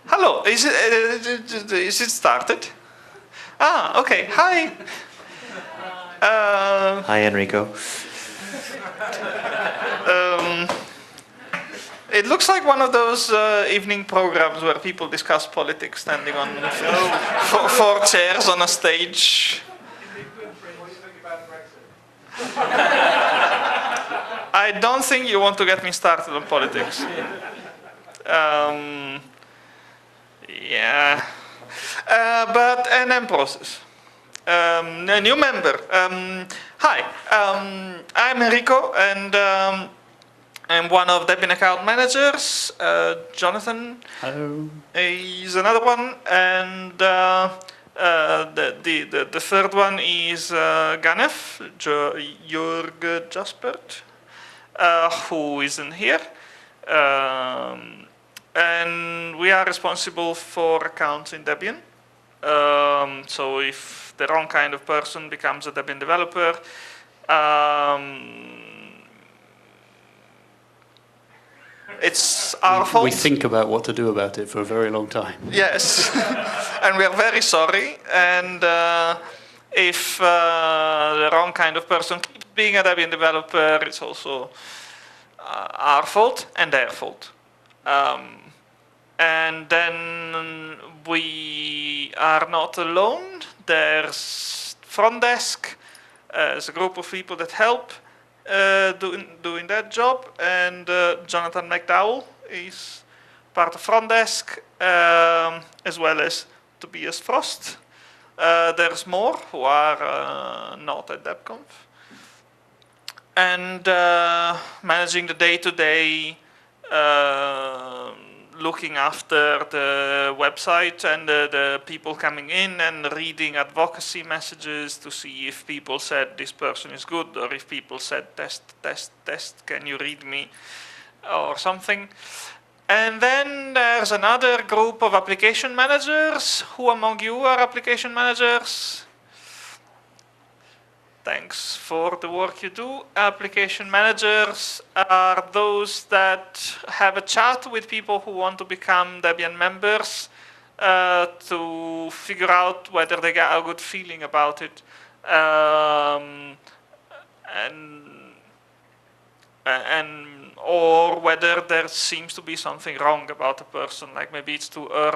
Hello, is it started? Ah, okay. Hi. Hi, Enrico. It looks like one of those evening programs where people discuss politics standing on four chairs on a stage. I don't think you want to get me started on politics. Yeah. But NM process. A new member. Hi, I'm Enrico, and I'm one of Debian account managers. Jonathan is another one, and the third one is Ganef, Jörg Jaspert, who isn't here. And we are responsible for accounts in Debian. So if the wrong kind of person becomes a Debian developer, it's our fault. We think about what to do about it for a very long time. Yes, and we are very sorry. And if the wrong kind of person keeps being a Debian developer, it's also our fault and their fault. And then we are not alone. There's front desk. There's a group of people that help doing that job. And Jonathan McDowell is part of front desk, as well as Tobias Frost. There's more who are not at DebConf. And managing the day-to-day, looking after the website and the people coming in and reading advocacy messages to see if people said this person is good, or if people said test, test, test, can you read me, or something. And then there's another group of application managers. Who among you are application managers? Thanks for the work you do. Application managers are those that have a chat with people who want to become Debian members to figure out whether they get a good feeling about it. Or whether there seems to be something wrong about the person, like maybe it's too early